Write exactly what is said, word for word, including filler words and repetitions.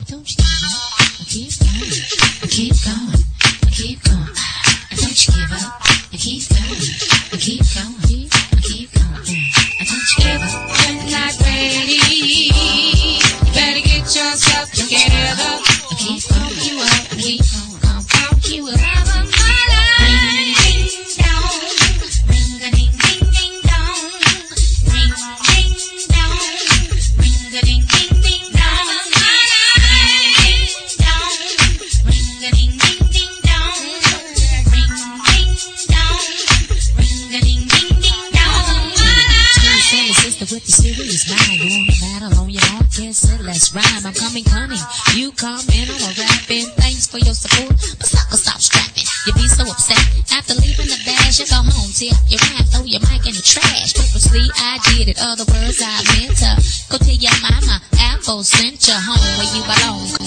Don't you give up? Keep going. Keep going. Keep going. Don't you give up? Keep going. Keep going. Keep going. Don't you give up? You're not ready. You better get yourself together. Keep going. You up. Keep going. Come on. You up. With the serious mind, you wanna battle on your own, guess it, let's rhyme. I'm coming cunning, you come in, I'm a rapping. Thanks for your support, but sucker, stop strapping. You be so upset after leaving the dash. You go home, tear up your rap, throw your mic in the trash. Purposely, I did it. Other words I meant to go tell your mama. Apple sent you home where you belong.